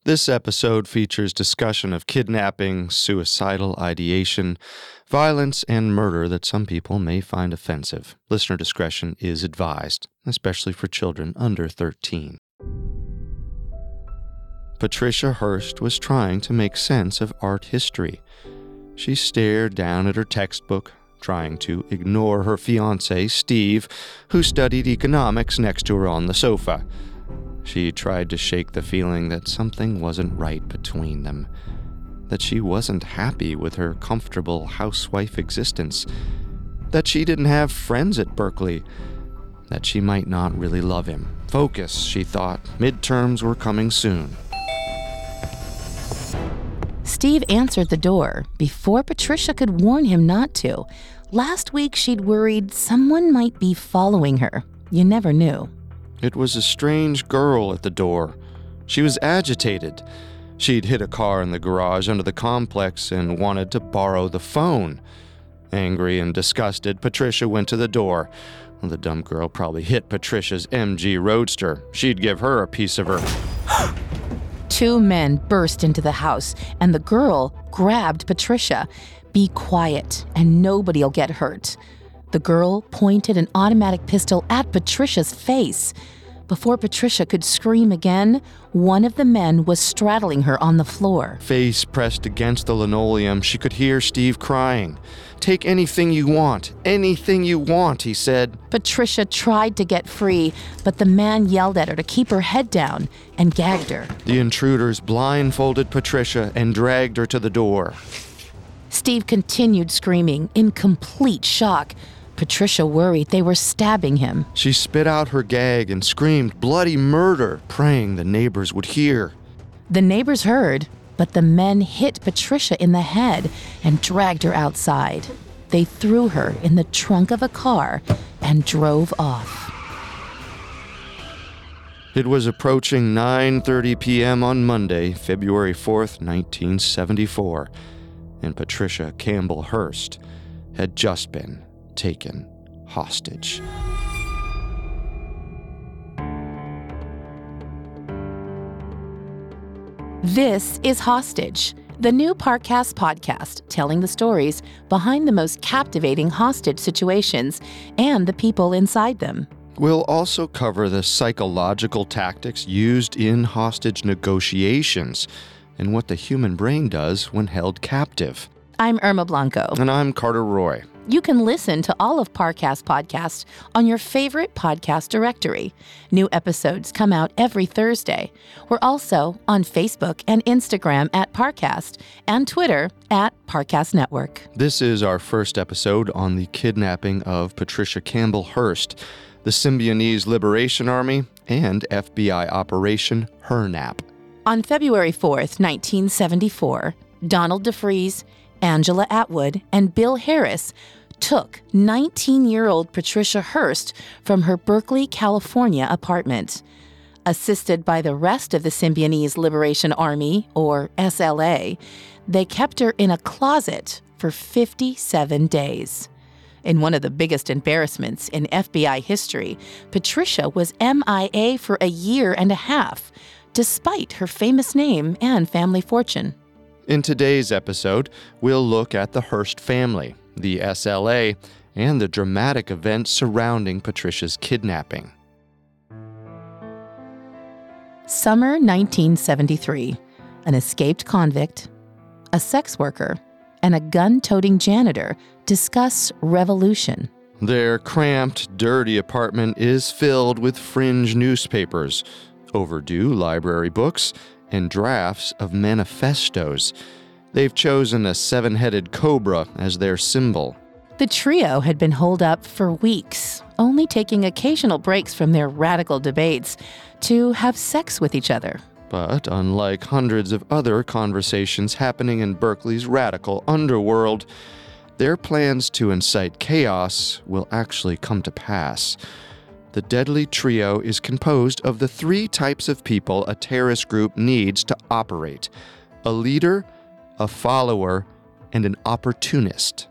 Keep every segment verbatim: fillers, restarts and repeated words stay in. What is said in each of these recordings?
This episode features discussion of kidnapping, suicidal ideation, violence, and murder that some people may find offensive. Listener discretion is advised, especially for children under thirteen. Patricia Hearst was trying to make sense of art history. She stared down at her textbook, trying to ignore her fiancé, Steve, who studied economics next to her on the sofa. She tried to shake the feeling that something wasn't right between them, that she wasn't happy with her comfortable housewife existence, that she didn't have friends at Berkeley, that she might not really love him. Focus, she thought. Midterms were coming soon. Steve answered the door before Patricia could warn him not to. Last week she'd worried someone might be following her. You never knew. It was a strange girl at the door. She was agitated. She'd hit a car in the garage under the complex and wanted to borrow the phone. Angry and disgusted, Patricia went to the door. Well, the dumb girl probably hit Patricia's M G Roadster. She'd give her a piece of her. Two men burst into the house, and the girl grabbed Patricia. "Be quiet, and nobody'll get hurt." The girl pointed an automatic pistol at Patricia's face. Before Patricia could scream again, one of the men was straddling her on the floor. Face pressed against the linoleum, she could hear Steve crying. "Take anything you want, anything you want," he said. Patricia tried to get free, but the man yelled at her to keep her head down and gagged her. The intruders blindfolded Patricia and dragged her to the door. Steve continued screaming in complete shock. Patricia worried they were stabbing him. She spit out her gag and screamed bloody murder, praying the neighbors would hear. The neighbors heard, but the men hit Patricia in the head and dragged her outside. They threw her in the trunk of a car and drove off. It was approaching nine thirty p.m. on Monday, February fourth, nineteen seventy-four, and Patricia Campbell Hearst had just been taken hostage. This is Hostage, the new Parcast podcast telling the stories behind the most captivating hostage situations and the people inside them. We'll also cover the psychological tactics used in hostage negotiations and what the human brain does when held captive. I'm Irma Blanco. And I'm Carter Roy. You can listen to all of Parcast podcasts on your favorite podcast directory. New episodes come out every Thursday. We're also on Facebook and Instagram at Parcast and Twitter at Parcast Network. This is our first episode on the kidnapping of Patricia Campbell Hearst, the Symbionese Liberation Army, and F B I Operation Hernap. On February fourth, nineteen seventy-four, Donald DeFreeze, Angela Atwood, and Bill Harris took nineteen-year-old Patricia Hearst from her Berkeley, California apartment. Assisted by the rest of the Symbionese Liberation Army, or S L A, they kept her in a closet for fifty-seven days. In one of the biggest embarrassments in F B I history, Patricia was M I A for a year and a half, despite her famous name and family fortune. In today's episode, we'll look at the Hearst family, the S L A, and the dramatic events surrounding Patricia's kidnapping. Summer nineteen seventy-three. An escaped convict, a sex worker, and a gun-toting janitor discuss revolution. Their cramped, dirty apartment is filled with fringe newspapers, overdue library books, and drafts of manifestos. They've chosen a seven-headed cobra as their symbol. The trio had been holed up for weeks, only taking occasional breaks from their radical debates to have sex with each other. But unlike hundreds of other conversations happening in Berkeley's radical underworld, their plans to incite chaos will actually come to pass. The deadly trio is composed of the three types of people a terrorist group needs to operate: a leader, a follower, and an opportunist.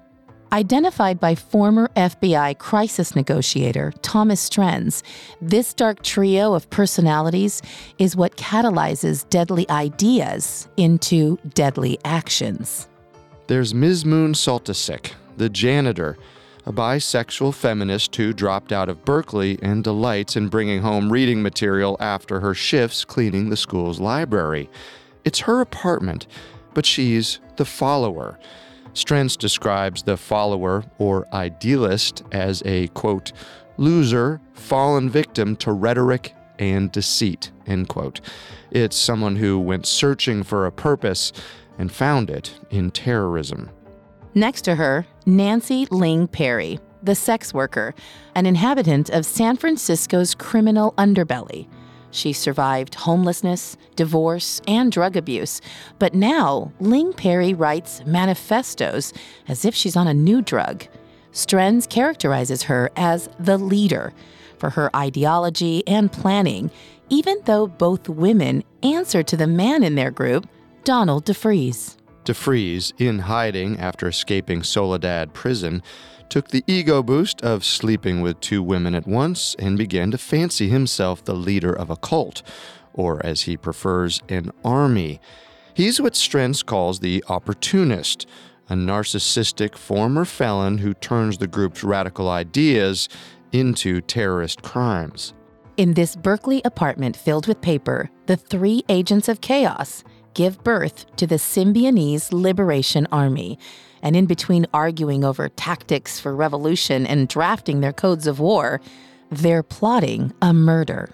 Identified by former F B I crisis negotiator Thomas Strenz, this dark trio of personalities is what catalyzes deadly ideas into deadly actions. There's Mizmoon Soltysik, the janitor, a bisexual feminist who dropped out of Berkeley and delights in bringing home reading material after her shifts cleaning the school's library. It's her apartment, but she's the follower. Strenz describes the follower, or idealist, as a, quote, loser, fallen victim to rhetoric and deceit, end quote. It's someone who went searching for a purpose and found it in terrorism. Next to her, Nancy Ling Perry, the sex worker, an inhabitant of San Francisco's criminal underbelly. She survived homelessness, divorce, and drug abuse, but now Ling Perry writes manifestos as if she's on a new drug. Strenz characterizes her as the leader for her ideology and planning, even though both women answer to the man in their group, Donald DeFreeze. DeFreeze, in hiding after escaping Soledad prison, took the ego boost of sleeping with two women at once and began to fancy himself the leader of a cult, or as he prefers, an army. He's what Strenz calls the opportunist, a narcissistic former felon who turns the group's radical ideas into terrorist crimes. In this Berkeley apartment filled with paper, the three agents of chaos give birth to the Symbionese Liberation Army. And in between arguing over tactics for revolution and drafting their codes of war, they're plotting a murder.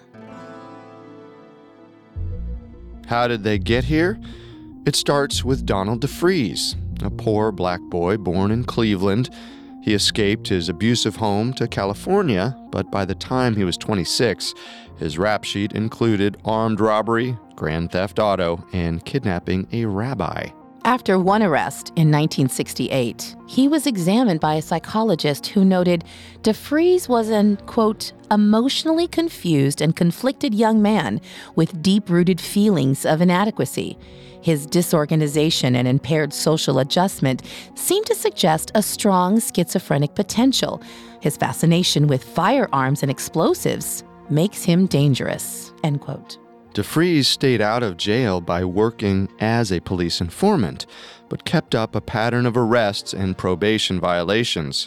How did they get here? It starts with Donald DeFreeze, a poor black boy born in Cleveland. He escaped his abusive home to California, but by the time he was twenty-six, his rap sheet included armed robbery, grand theft auto, and kidnapping a rabbi. After one arrest in nineteen sixty-eight, he was examined by a psychologist who noted DeFreeze was an, quote, emotionally confused and conflicted young man with deep-rooted feelings of inadequacy. His disorganization and impaired social adjustment seemed to suggest a strong schizophrenic potential. His fascination with firearms and explosives makes him dangerous, end quote. DeFreeze stayed out of jail by working as a police informant, but kept up a pattern of arrests and probation violations.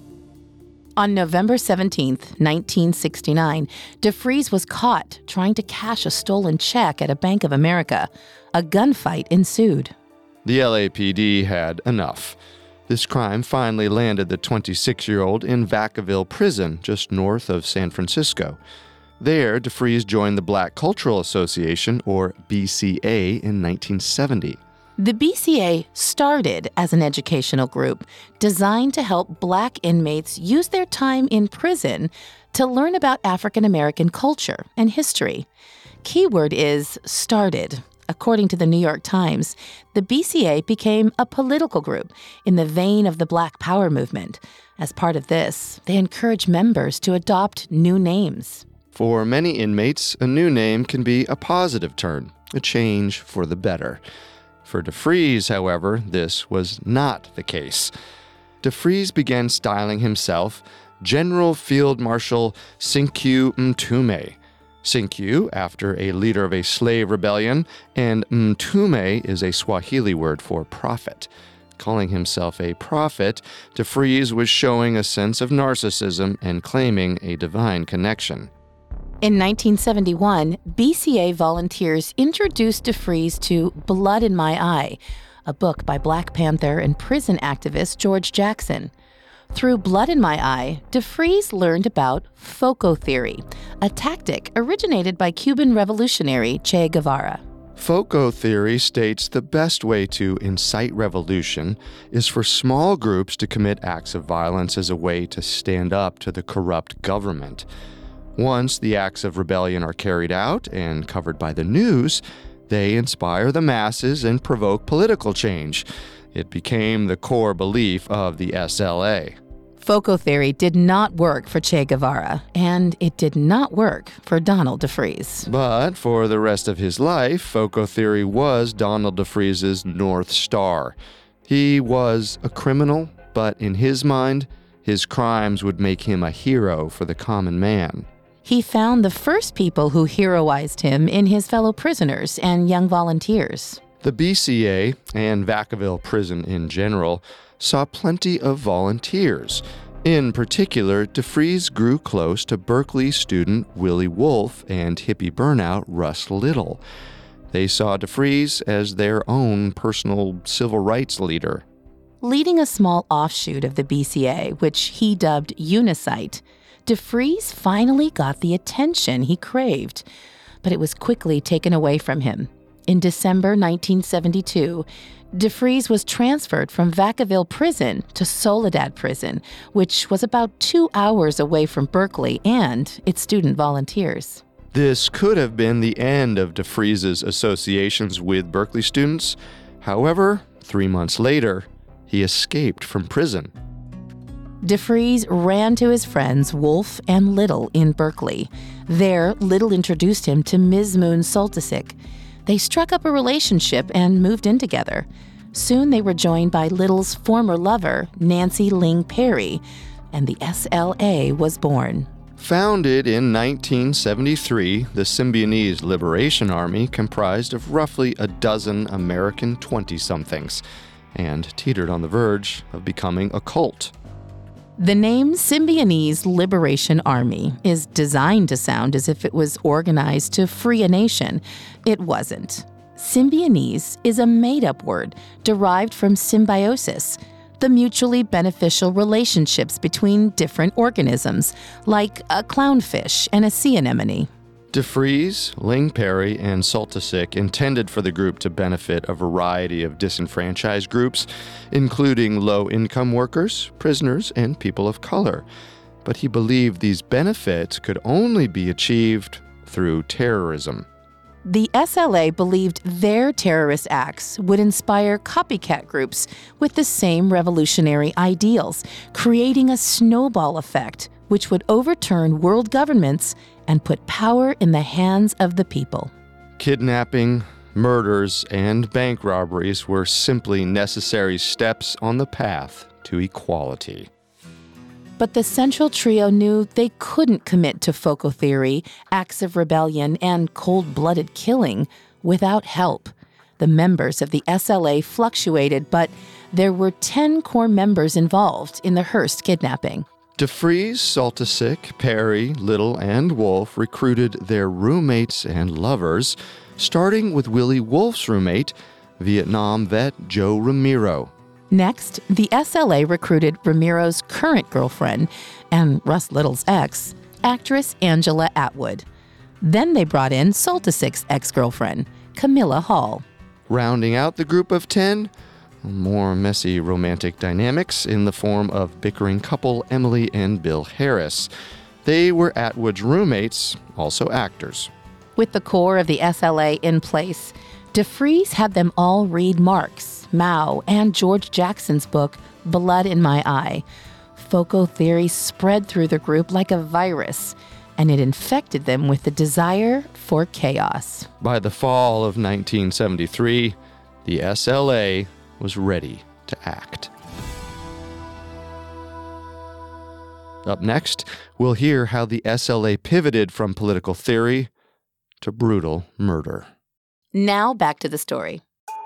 On November seventeenth, nineteen sixty-nine, DeFreeze was caught trying to cash a stolen check at a Bank of America. A gunfight ensued. The L A P D had enough. This crime finally landed the twenty-six-year-old in Vacaville Prison, just north of San Francisco. There, DeFreeze joined the Black Cultural Association, or B C A, in nineteen seventy. The B C A started as an educational group designed to help Black inmates use their time in prison to learn about African American culture and history. Keyword is started. According to the New York Times, the B C A became a political group in the vein of the Black Power movement. As part of this, they encourage members to adopt new names. For many inmates, a new name can be a positive turn, a change for the better. For DeFreeze, however, this was not the case. DeFreeze began styling himself General Field Marshal Sekou Mtume. Sekou, after a leader of a slave rebellion, and Mtume is a Swahili word for prophet. Calling himself a prophet, DeFreeze was showing a sense of narcissism and claiming a divine connection. In nineteen seventy-one, B C A volunteers introduced DeFreeze to Blood in My Eye, a book by Black Panther and prison activist George Jackson. Through Blood in My Eye, DeFreeze learned about FOCO theory, a tactic originated by Cuban revolutionary Che Guevara. FOCO theory states the best way to incite revolution is for small groups to commit acts of violence as a way to stand up to the corrupt government. Once the acts of rebellion are carried out and covered by the news, they inspire the masses and provoke political change. It became the core belief of the S L A. FOCO theory did not work for Che Guevara, and it did not work for Donald DeFreeze. But for the rest of his life, FOCO theory was Donald DeFreeze's North Star. He was a criminal, But in his mind, his crimes would make him a hero for the common man. He found the first people who heroized him in his fellow prisoners and young volunteers. The B C A, and Vacaville Prison in general, saw plenty of volunteers. In particular, DeFries grew close to Berkeley student Willie Wolfe and hippie burnout Russ Little. They saw DeFries as their own personal civil rights leader. Leading a small offshoot of the B C A, which he dubbed Unicite, DeFries finally got the attention he craved, but it was quickly taken away from him. In December nineteen seventy-two, DeFries was transferred from Vacaville Prison to Soledad Prison, which was about two hours away from Berkeley and its student volunteers. This could have been the end of DeFries' associations with Berkeley students. However, three months later, he escaped from prison. DeFries ran to his friends Wolfe and Little in Berkeley. There, Little introduced him to Mizmoon Soltysik. They struck up a relationship and moved in together. Soon they were joined by Little's former lover, Nancy Ling Perry, and the S L A was born. Founded in nineteen seventy-three, the Symbionese Liberation Army comprised of roughly a dozen American twenty-somethings and teetered on the verge of becoming a cult. The name Symbionese Liberation Army is designed to sound as if it was organized to free a nation. It wasn't. Symbionese is a made-up word derived from symbiosis, the mutually beneficial relationships between different organisms, like a clownfish and a sea anemone. DeFries, Ling Perry, and Soltysik intended for the group to benefit a variety of disenfranchised groups, including low-income workers, prisoners, and people of color. But he believed these benefits could only be achieved through terrorism. The S L A believed their terrorist acts would inspire copycat groups with the same revolutionary ideals, creating a snowball effect which would overturn world governments and put power in the hands of the people. Kidnapping, murders, and bank robberies were simply necessary steps on the path to equality. But the Central Trio knew they couldn't commit to Foucault theory, acts of rebellion, and cold-blooded killing without help. The members of the S L A fluctuated, but there were ten core members involved in the Hearst kidnapping. DeFries, Soltysik, Perry, Little, and Wolfe recruited their roommates and lovers, starting with Willie Wolfe's roommate, Vietnam vet Joe Ramiro. Next, the S L A recruited Ramiro's current girlfriend, and Russ Little's ex, actress Angela Atwood. Then they brought in Soltysik's ex-girlfriend, Camilla Hall. Rounding out the group of ten, more messy romantic dynamics in the form of bickering couple Emily and Bill Harris. They were Atwood's roommates, also actors. With the core of the S L A in place, DeFries had them all read Marx, Mao, and George Jackson's book, Blood in My Eye. Foucault theory spread through the group like a virus, and it infected them with the desire for chaos. By the fall of nineteen seventy-three, the S L A was ready to act. Up next, we'll hear how the S L A pivoted from political theory to brutal murder. Now back to the story.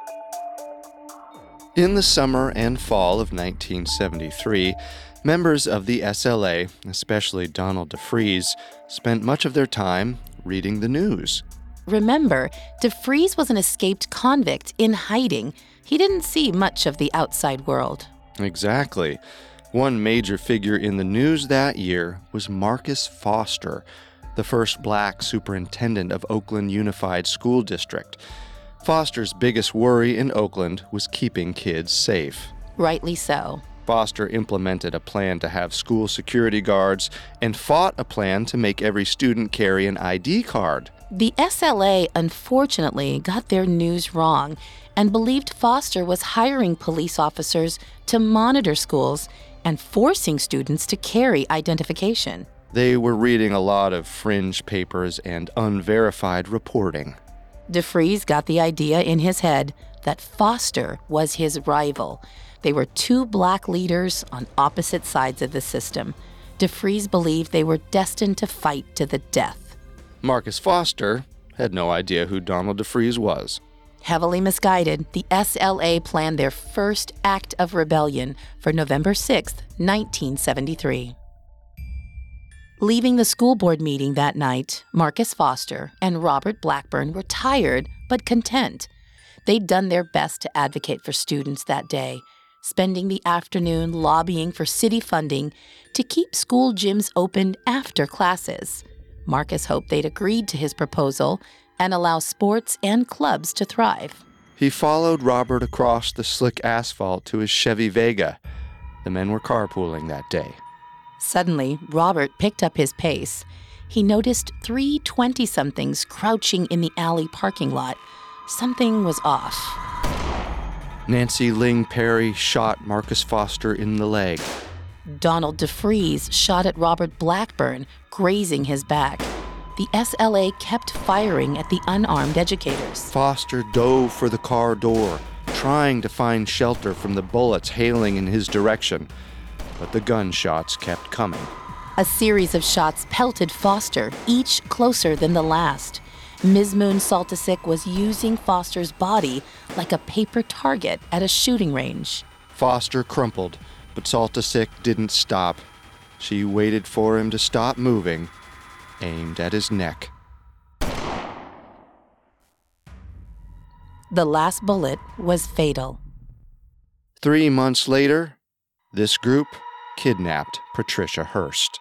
In the summer and fall of nineteen seventy-three, members of the S L A, especially Donald DeFries, spent much of their time reading the news. Remember, DeFries was an escaped convict in hiding. He didn't see much of the outside world. Exactly. One major figure in the news that year was Marcus Foster, the first black superintendent of Oakland Unified School District. Foster's biggest worry in Oakland was keeping kids safe. Rightly so. Foster implemented a plan to have school security guards and fought a plan to make every student carry an I D card. The S L A unfortunately got their news wrong and believed Foster was hiring police officers to monitor schools and forcing students to carry identification. They were reading a lot of fringe papers and unverified reporting. DeFries got the idea in his head that Foster was his rival. They were two black leaders on opposite sides of the system. DeFries believed they were destined to fight to the death. Marcus Foster had no idea who Donald DeFries was. Heavily misguided, the S L A planned their first act of rebellion for November sixth, nineteen seventy-three. Leaving the school board meeting that night, Marcus Foster and Robert Blackburn were tired but content. They'd done their best to advocate for students that day, spending the afternoon lobbying for city funding to keep school gyms open after classes. Marcus hoped they'd agreed to his proposal and allow sports and clubs to thrive. He followed Robert across the slick asphalt to his Chevy Vega. The men were carpooling that day. Suddenly, Robert picked up his pace. He noticed three twenty-somethings crouching in the alley parking lot. Something was off. Nancy Ling Perry shot Marcus Foster in the leg. Donald DeFries shot at Robert Blackburn, grazing his back. The S L A kept firing at the unarmed educators. Foster dove for the car door, trying to find shelter from the bullets hailing in his direction. But the gunshots kept coming. A series of shots pelted Foster, each closer than the last. Mizmoon Saltisic was using Foster's body like a paper target at a shooting range. Foster crumpled, but Saltisic didn't stop. She waited for him to stop moving, aimed at his neck. The last bullet was fatal. Three months later, this group kidnapped Patricia Hearst.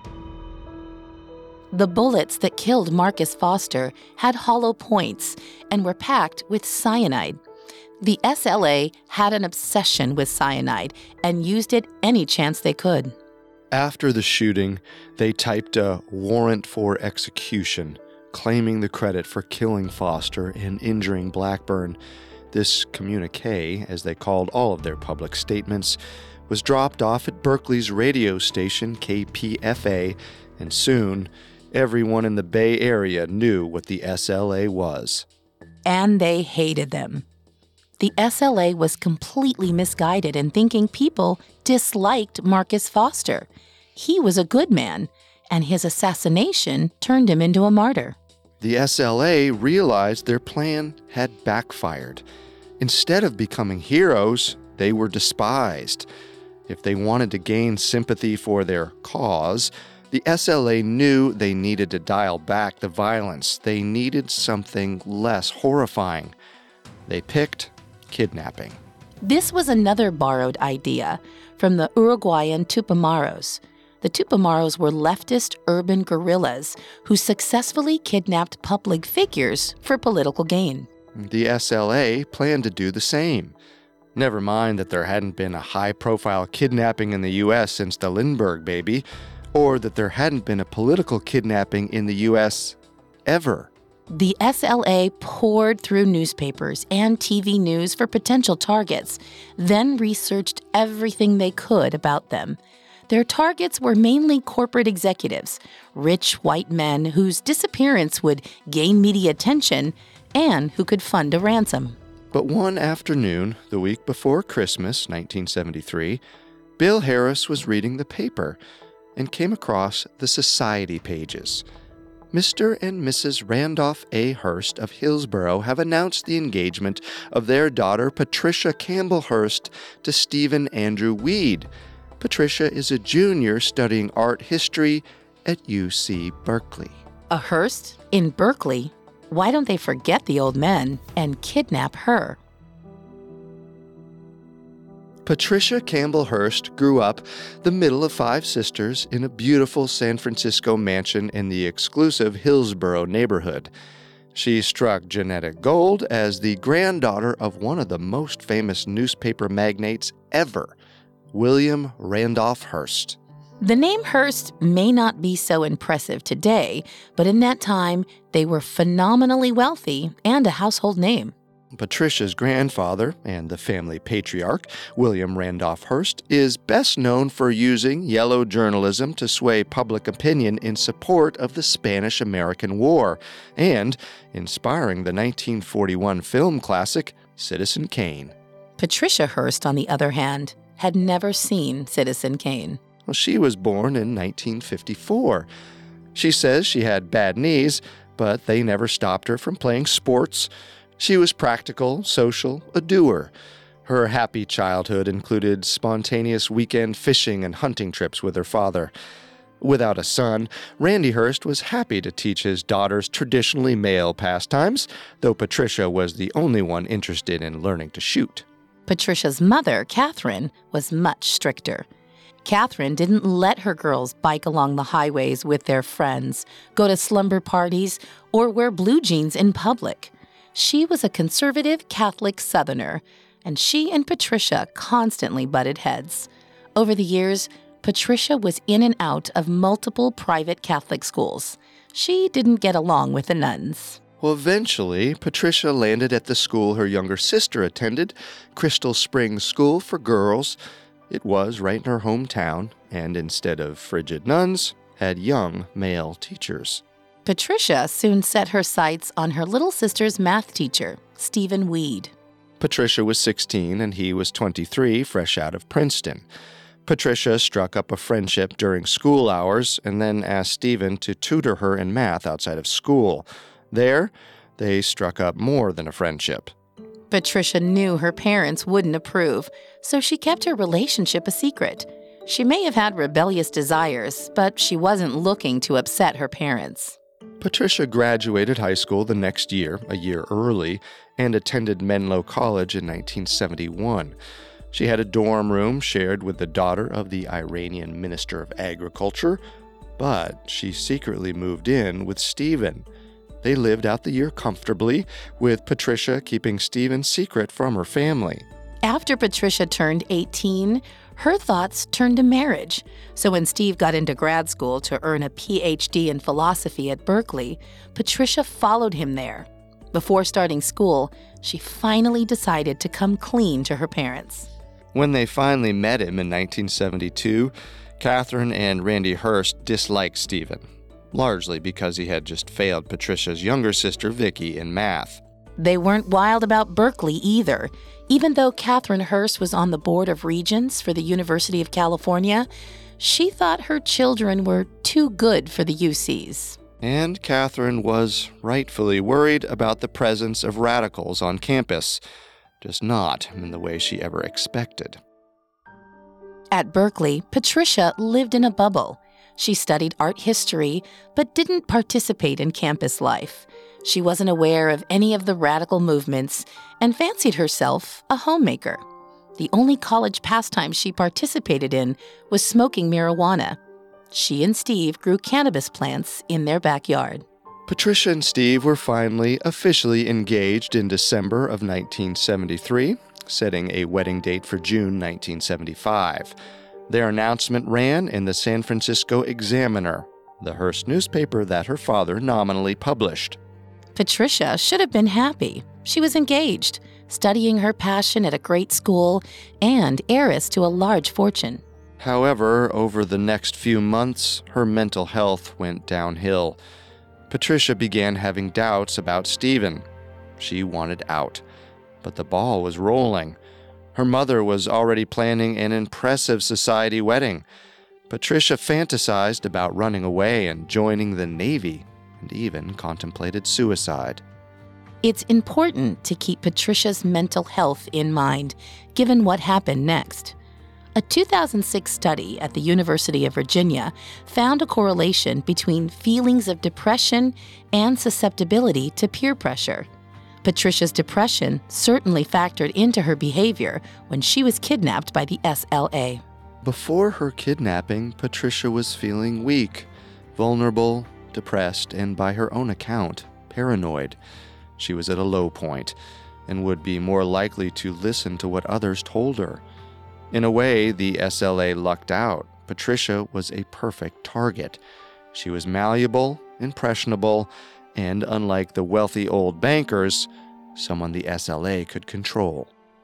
The bullets that killed Marcus Foster had hollow points and were packed with cyanide. The S L A had an obsession with cyanide and used it any chance they could. After the shooting, they typed a warrant for execution, claiming the credit for killing Foster and injuring Blackburn. This communique, as they called all of their public statements, was dropped off at Berkeley's radio station, K P F A, and soon, everyone in the Bay Area knew what the S L A was. And they hated them. The S L A was completely misguided in thinking people disliked Marcus Foster. He was a good man, and his assassination turned him into a martyr. The S L A realized their plan had backfired. Instead of becoming heroes, they were despised. If they wanted to gain sympathy for their cause, the S L A knew they needed to dial back the violence. They needed something less horrifying. They picked kidnapping. This was another borrowed idea from the Uruguayan Tupamaros. The Tupamaros were leftist urban guerrillas who successfully kidnapped public figures for political gain. The S L A planned to do the same. Never mind that there hadn't been a high-profile kidnapping in the U S since the Lindbergh baby, or that there hadn't been a political kidnapping in the U S ever. The S L A poured through newspapers and T V news for potential targets, then researched everything they could about them. Their targets were mainly corporate executives, rich white men whose disappearance would gain media attention and who could fund a ransom. But one afternoon, the week before Christmas, nineteen seventy-three, Bill Harris was reading the paper and came across the society pages. Mister and Missus Randolph A. Hearst of Hillsborough have announced the engagement of their daughter Patricia Campbell Hearst to Stephen Andrew Weed. Patricia is a junior studying art history at U C Berkeley. A Hearst in Berkeley? Why don't they forget the old men and kidnap her? Patricia Campbell Hearst grew up the middle of five sisters in a beautiful San Francisco mansion in the exclusive Hillsborough neighborhood. She struck genetic gold as the granddaughter of one of the most famous newspaper magnates ever, William Randolph Hearst. The name Hearst may not be so impressive today, but in that time, they were phenomenally wealthy and a household name. Patricia's grandfather and the family patriarch, William Randolph Hearst, is best known for using yellow journalism to sway public opinion in support of the Spanish-American War and inspiring the nineteen forty-one film classic Citizen Kane. Patricia Hearst, on the other hand, had never seen Citizen Kane. Well, she was born in nineteen fifty-four. She says she had bad knees, but they never stopped her from playing sports. She was practical, social, a doer. Her happy childhood included spontaneous weekend fishing and hunting trips with her father. Without a son, Randy Hearst was happy to teach his daughters traditionally male pastimes, though Patricia was the only one interested in learning to shoot. Patricia's mother, Catherine, was much stricter. Catherine didn't let her girls bike along the highways with their friends, go to slumber parties, or wear blue jeans in public. She was a conservative Catholic Southerner, and she and Patricia constantly butted heads. Over the years, Patricia was in and out of multiple private Catholic schools. She didn't get along with the nuns. Well, eventually, Patricia landed at the school her younger sister attended, Crystal Springs School for Girls. It was right in her hometown, and instead of frigid nuns, had young male teachers. Patricia soon set her sights on her little sister's math teacher, Stephen Weed. Patricia was sixteen and he was twenty-three, fresh out of Princeton. Patricia struck up a friendship during school hours and then asked Stephen to tutor her in math outside of school. There, they struck up more than a friendship. Patricia knew her parents wouldn't approve, so she kept her relationship a secret. She may have had rebellious desires, but she wasn't looking to upset her parents. Patricia graduated high school the next year, a year early, and attended Menlo College in nineteen seventy-one. She had a dorm room shared with the daughter of the Iranian Minister of Agriculture, but she secretly moved in with Stephen. They lived out the year comfortably, with Patricia keeping Stephen's secret from her family. After Patricia turned eighteen, her thoughts turned to marriage. So when Steve got into grad school to earn a P H D in philosophy at Berkeley, Patricia followed him there. Before starting school, she finally decided to come clean to her parents. When they finally met him in nineteen seventy-two, Catherine and Randy Hearst disliked Stephen, largely because he had just failed Patricia's younger sister, Vicky, in math. They weren't wild about Berkeley either. Even though Catherine Hearst was on the Board of Regents for the University of California, she thought her children were too good for the U Cs. And Catherine was rightfully worried about the presence of radicals on campus, just not in the way she ever expected. At Berkeley, Patricia lived in a bubble. She studied art history, but didn't participate in campus life. She wasn't aware of any of the radical movements and fancied herself a homemaker. The only college pastime she participated in was smoking marijuana. She and Steve grew cannabis plants in their backyard. Patricia and Steve were finally officially engaged in December of nineteen seventy-three, setting a wedding date for June nineteen seventy-five. Their announcement ran in the San Francisco Examiner, the Hearst newspaper that her father nominally published. Patricia should have been happy. She was engaged, studying her passion at a great school, and heiress to a large fortune. However, over the next few months, her mental health went downhill. Patricia began having doubts about Stephen. She wanted out, but the ball was rolling. Her mother was already planning an impressive society wedding. Patricia fantasized about running away and joining the Navy, and even contemplated suicide. It's important to keep Patricia's mental health in mind, given what happened next. A two thousand six study at the University of Virginia found a correlation between feelings of depression and susceptibility to peer pressure. Patricia's depression certainly factored into her behavior when she was kidnapped by the S L A. Before her kidnapping, Patricia was feeling weak, vulnerable, depressed, and by her own account, paranoid. She was at a low point and would be more likely to listen to what others told her. In a way, the S L A lucked out. Patricia was a perfect target. She was malleable, impressionable, and unlike the wealthy old bankers, someone the S L A could control.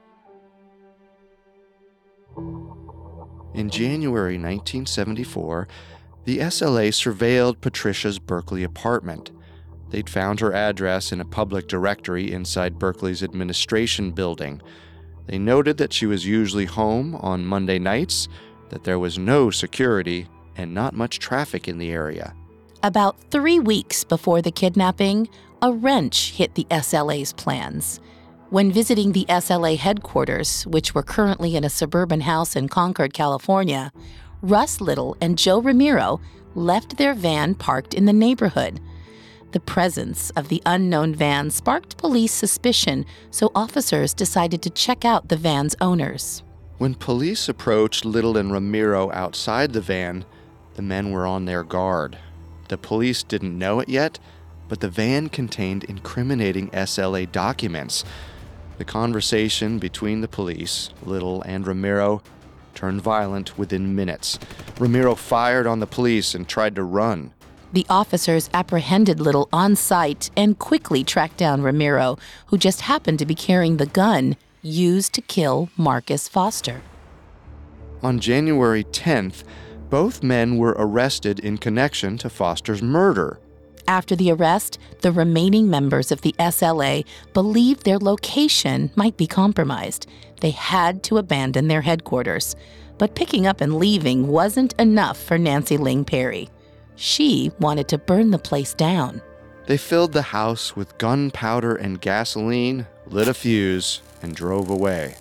In January nineteen seventy-four, the S L A surveilled Patricia's Berkeley apartment. They'd found her address in a public directory inside Berkeley's administration building. They noted that she was usually home on Monday nights, that there was no security, and not much traffic in the area. About three weeks before the kidnapping, a wrench hit the S L A's plans. When visiting the S L A headquarters, which were currently in a suburban house in Concord, California, Russ Little and Joe Ramiro left their van parked in the neighborhood. The presence of the unknown van sparked police suspicion, so officers decided to check out the van's owners. When police approached Little and Ramiro outside the van, the men were on their guard. The police didn't know it yet, but the van contained incriminating S L A documents. The conversation between the police, Little and Ramiro, turned violent within minutes. Ramiro fired on the police and tried to run. The officers apprehended Little on sight and quickly tracked down Ramiro, who just happened to be carrying the gun used to kill Marcus Foster. On January tenth, both men were arrested in connection to Foster's murder. After the arrest, the remaining members of the S L A believed their location might be compromised. They had to abandon their headquarters. But picking up and leaving wasn't enough for Nancy Ling Perry. She wanted to burn the place down. They filled the house with gunpowder and gasoline, lit a fuse, and drove away.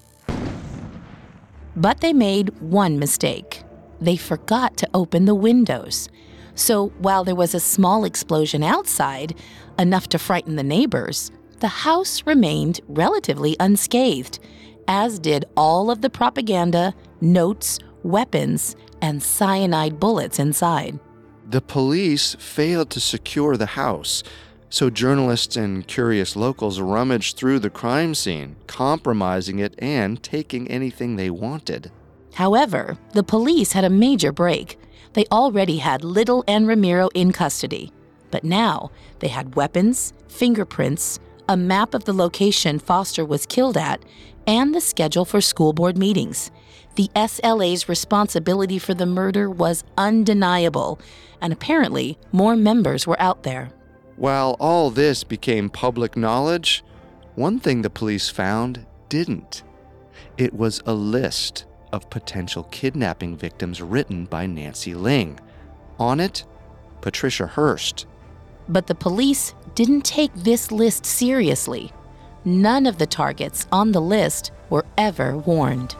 But they made one mistake. They forgot to open the windows. So while there was a small explosion outside, enough to frighten the neighbors, the house remained relatively unscathed, as did all of the propaganda, notes, weapons, and cyanide bullets inside. The police failed to secure the house, so journalists and curious locals rummaged through the crime scene, compromising it and taking anything they wanted. However, the police had a major break. They already had Little and Ramiro in custody. But now they had weapons, fingerprints, a map of the location Foster was killed at, and the schedule for school board meetings. The S L A's responsibility for the murder was undeniable, and apparently more members were out there. While all this became public knowledge, one thing the police found didn't. It was a list of potential kidnapping victims written by Nancy Ling. On it, Patricia Hearst. But the police didn't take this list seriously. None of the targets on the list were ever warned.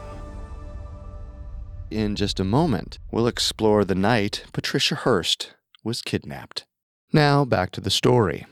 In just a moment, we'll explore the night Patricia Hearst was kidnapped. Now, back to the story.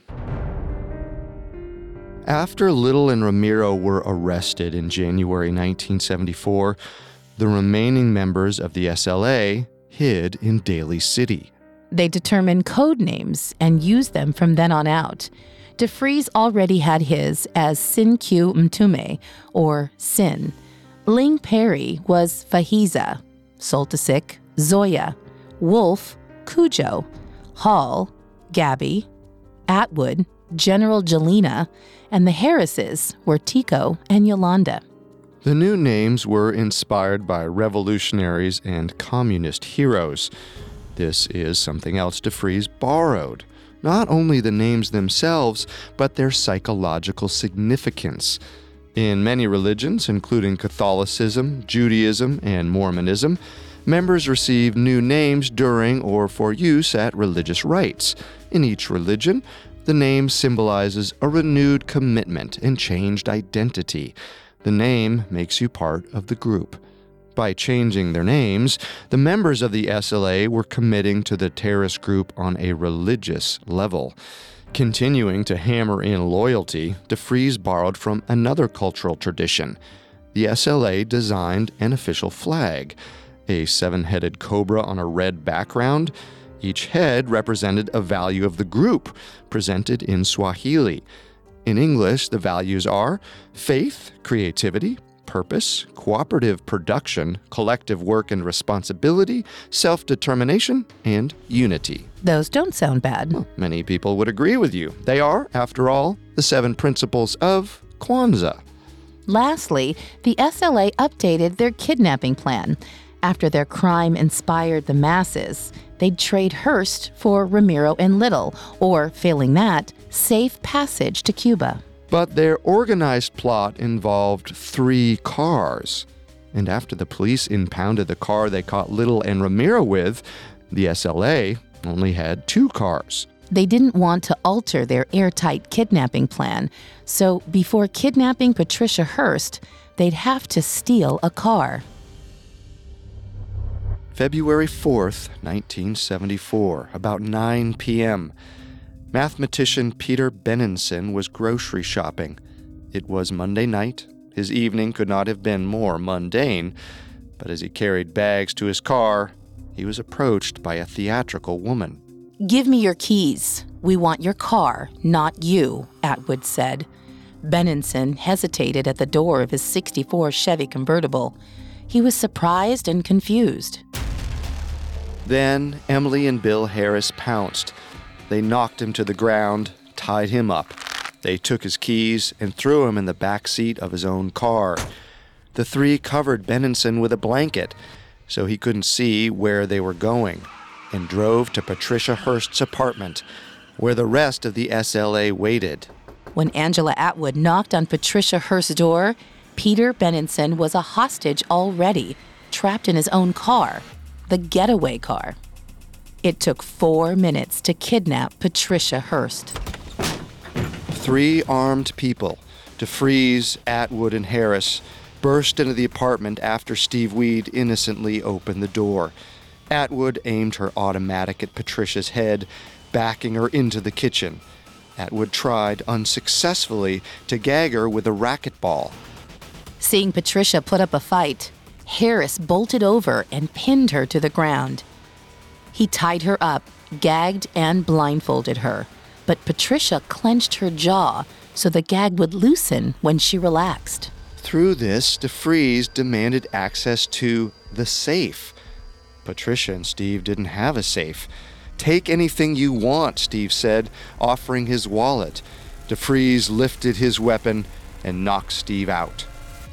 After Little and Ramiro were arrested in January nineteen seventy-four, the remaining members of the S L A hid in Daly City. They determined code names and used them from then on out. DeFries already had his as Sin Q Mtume, or Sin. Ling Perry was Fahiza, Soltysik, Zoya, Wolf, Cujo, Hall, Gabby, Atwood, General Jelena, and the Harrises were Tico and Yolanda. The new names were inspired by revolutionaries and communist heroes. This is something else DeFries borrowed. Not only the names themselves, but their psychological significance. In many religions, including Catholicism, Judaism, and Mormonism, members receive new names during or for use at religious rites. In each religion, the name symbolizes a renewed commitment and changed identity. The name makes you part of the group. By changing their names, the members of the S L A were committing to the terrorist group on a religious level. Continuing to hammer in loyalty, DeFries borrowed from another cultural tradition. The S L A designed an official flag, a seven-headed cobra on a red background. Each head represented a value of the group, presented in Swahili. In English, the values are faith, creativity, purpose, cooperative production, collective work and responsibility, self-determination, and unity. Those don't sound bad. Well, many people would agree with you. They are, after all, the seven principles of Kwanzaa. Lastly, the S L A updated their kidnapping plan. After their crime inspired the masses, they'd trade Hearst for Ramiro and Little, or, failing that, safe passage to Cuba. But their organized plot involved three cars. And after the police impounded the car they caught Little and Ramiro with, the S L A only had two cars. They didn't want to alter their airtight kidnapping plan, so before kidnapping Patricia Hearst, they'd have to steal a car. February fourth, nineteen seventy-four, about nine p.m. Mathematician Peter Benenson was grocery shopping. It was Monday night. His evening could not have been more mundane, but as he carried bags to his car, he was approached by a theatrical woman. "Give me your keys. We want your car, not you," Atwood said. Benenson hesitated at the door of his sixty-four Chevy convertible. He was surprised and confused. Then Emily and Bill Harris pounced. They knocked him to the ground, tied him up. They took his keys and threw him in the back seat of his own car. The three covered Benenson with a blanket so he couldn't see where they were going, and drove to Patricia Hearst's apartment, where the rest of the S L A waited. When Angela Atwood knocked on Patricia Hearst's door, Peter Benenson was a hostage already, trapped in his own car, the getaway car. It took four minutes to kidnap Patricia Hearst. Three armed people, DeFries, Atwood, and Harris, burst into the apartment after Steve Weed innocently opened the door. Atwood aimed her automatic at Patricia's head, backing her into the kitchen. Atwood tried, unsuccessfully, to gag her with a racquetball. Seeing Patricia put up a fight, Harris bolted over and pinned her to the ground. He tied her up, gagged, and blindfolded her, but Patricia clenched her jaw so the gag would loosen when she relaxed. Through this, DeFries demanded access to the safe. Patricia and Steve didn't have a safe. "Take anything you want," Steve said, offering his wallet. DeFries lifted his weapon and knocked Steve out.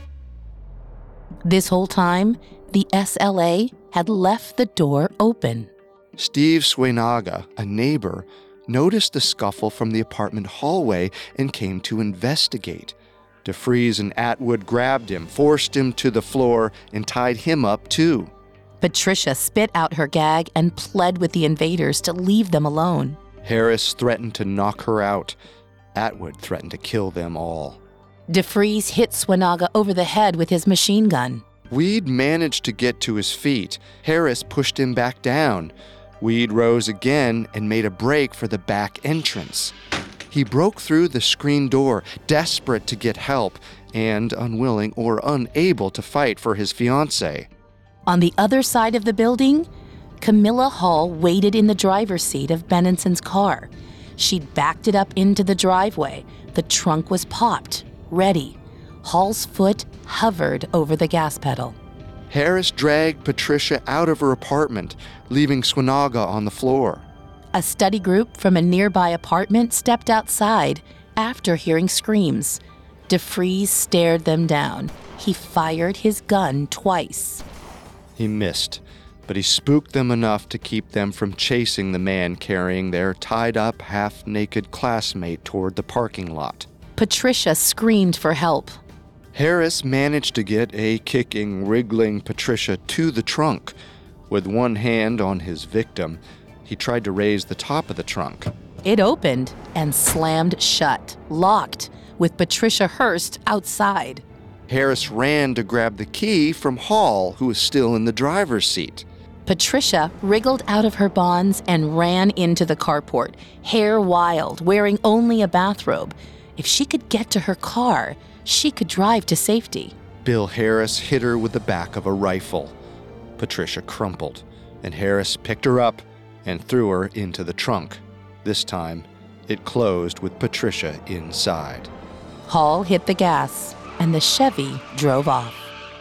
This whole time, the S L A had left the door open. Steve Swenaga, a neighbor, noticed the scuffle from the apartment hallway and came to investigate. DeFries and Atwood grabbed him, forced him to the floor, and tied him up too. Patricia spit out her gag and pled with the invaders to leave them alone. Harris threatened to knock her out. Atwood threatened to kill them all. DeFries hit Swenaga over the head with his machine gun. Weed managed to get to his feet. Harris pushed him back down. Weed rose again and made a break for the back entrance. He broke through the screen door, desperate to get help and unwilling or unable to fight for his fiancée. On the other side of the building, Camilla Hall waited in the driver's seat of Benenson's car. She'd backed it up into the driveway. The trunk was popped, ready. Hall's foot hovered over the gas pedal. Harris dragged Patricia out of her apartment, leaving Swenaga on the floor. A study group from a nearby apartment stepped outside after hearing screams. DeFries stared them down. He fired his gun twice. He missed, but he spooked them enough to keep them from chasing the man carrying their tied-up, half-naked classmate toward the parking lot. Patricia screamed for help. Harris managed to get a kicking, wriggling Patricia to the trunk. With one hand on his victim, he tried to raise the top of the trunk. It opened and slammed shut, locked, with Patricia Hearst outside. Harris ran to grab the key from Hall, who was still in the driver's seat. Patricia wriggled out of her bonds and ran into the carport, hair wild, wearing only a bathrobe. If she could get to her car, she could drive to safety. Bill Harris hit her with the back of a rifle. Patricia crumpled, and Harris picked her up and threw her into the trunk. This time, it closed with Patricia inside. Hall hit the gas, and the Chevy drove off.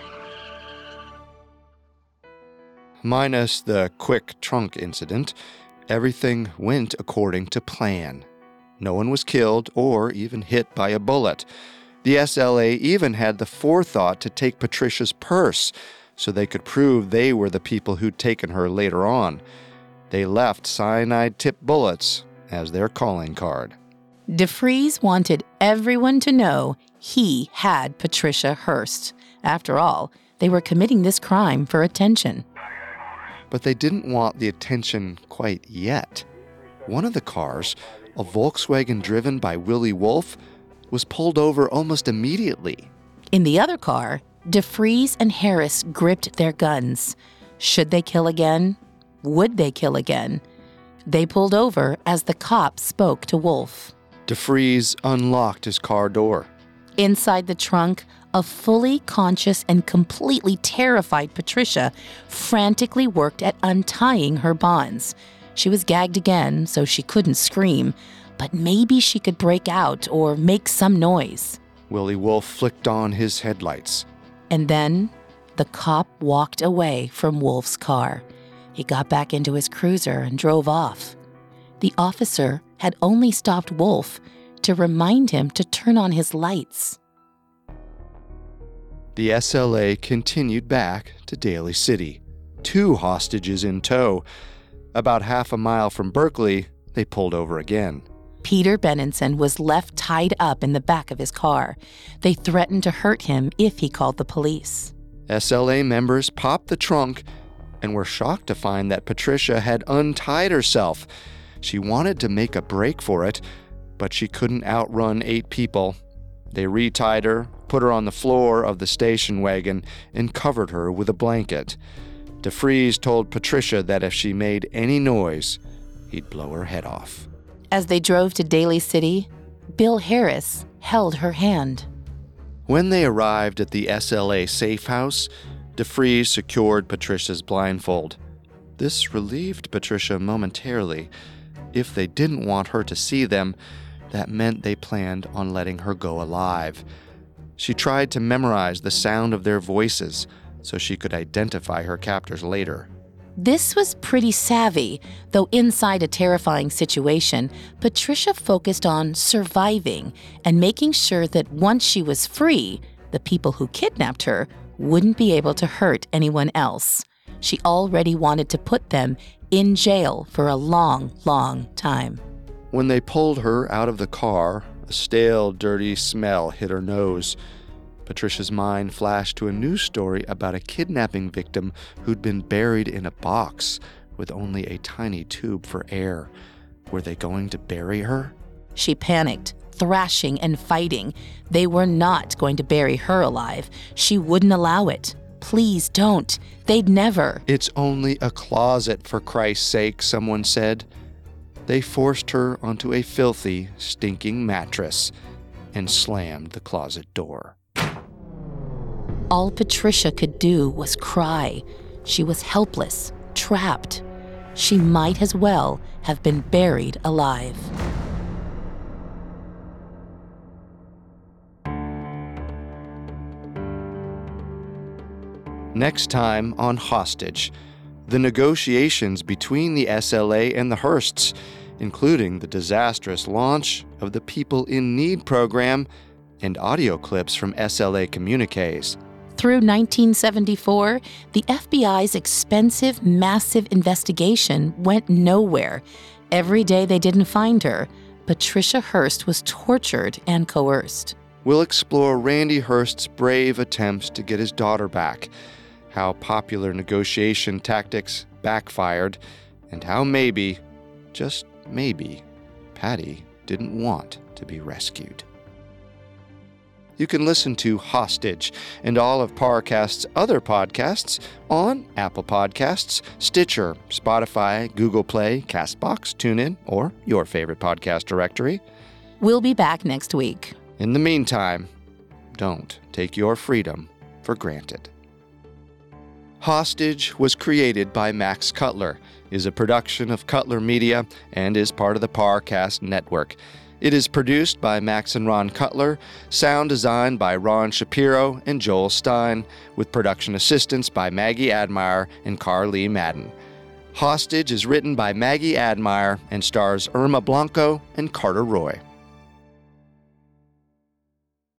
Minus the quick trunk incident, everything went according to plan. No one was killed or even hit by a bullet. The S L A even had the forethought to take Patricia's purse so they could prove they were the people who'd taken her later on. They left cyanide-tipped bullets as their calling card. DeFreeze wanted everyone to know he had Patricia Hearst. After all, they were committing this crime for attention. But they didn't want the attention quite yet. One of the cars, a Volkswagen driven by Willie Wolf, was pulled over almost immediately. In the other car, DeFreeze and Harris gripped their guns. Should they kill again? Would they kill again? They pulled over as the cop spoke to Wolf. DeFreeze unlocked his car door. Inside the trunk, a fully conscious and completely terrified Patricia frantically worked at untying her bonds. She was gagged again, so she couldn't scream, but maybe she could break out or make some noise. Willie Wolf flicked on his headlights. And then the cop walked away from Wolf's car. He got back into his cruiser and drove off. The officer had only stopped Wolf to remind him to turn on his lights. The S L A continued back to Daly City, two hostages in tow. About half a mile from Berkeley, they pulled over again. Peter Benenson was left tied up in the back of his car. They threatened to hurt him if he called the police. S L A members popped the trunk and were shocked to find that Patricia had untied herself. She wanted to make a break for it, but she couldn't outrun eight people. They retied her, put her on the floor of the station wagon, and covered her with a blanket. DeFreeze told Patricia that if she made any noise, he'd blow her head off. As they drove to Daly City, Bill Harris held her hand. When they arrived at the S L A safe house, DeFreeze secured Patricia's blindfold. This relieved Patricia momentarily. If they didn't want her to see them, that meant they planned on letting her go alive. She tried to memorize the sound of their voices so she could identify her captors later. This was pretty savvy, though inside a terrifying situation, Patricia focused on surviving and making sure that once she was free, the people who kidnapped her wouldn't be able to hurt anyone else. She already wanted to put them in jail for a long, long time. When they pulled her out of the car, a stale, dirty smell hit her nose. Patricia's mind flashed to a news story about a kidnapping victim who'd been buried in a box with only a tiny tube for air. Were they going to bury her? She panicked, thrashing and fighting. They were not going to bury her alive. She wouldn't allow it. Please don't. They'd never. It's only a closet, for Christ's sake, someone said. They forced her onto a filthy, stinking mattress and slammed the closet door. All Patricia could do was cry. She was helpless, trapped. She might as well have been buried alive. Next time on Hostage, the negotiations between the S L A and the Hearsts, including the disastrous launch of the People in Need program and audio clips from S L A communiques. Through nineteen seventy-four, the F B I's expensive, massive investigation went nowhere. Every day they didn't find her, Patricia Hearst was tortured and coerced. We'll explore Randy Hearst's brave attempts to get his daughter back, how popular negotiation tactics backfired, and how maybe, just maybe, Patty didn't want to be rescued. You can listen to Hostage and all of Parcast's other podcasts on Apple Podcasts, Stitcher, Spotify, Google Play, CastBox, TuneIn, or your favorite podcast directory. We'll be back next week. In the meantime, don't take your freedom for granted. Hostage was created by Max Cutler, is a production of Cutler Media, and is part of the Parcast network. It is produced by Max and Ron Cutler, sound designed by Ron Shapiro and Joel Stein, with production assistance by Maggie Admire and Carly Madden. Hostage is written by Maggie Admire and stars Irma Blanco and Carter Roy.